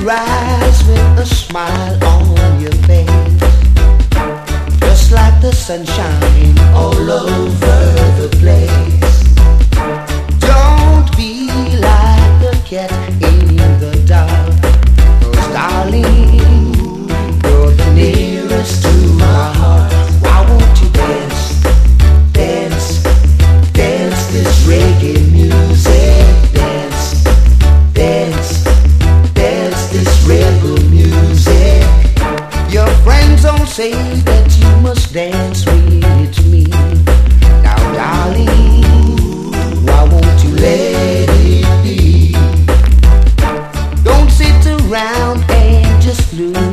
rise with a smile on your face, just like the sunshine all over the place. Don't be like the cat in the dark, 'cause darling, you're the nearest to my heart. Why won't you dance, dance, dance this reggae music? Dance, dance, dance this rebel music. Your friends all say that you must dance with me. Now darling, why won't you let it be? Don't sit around and just lose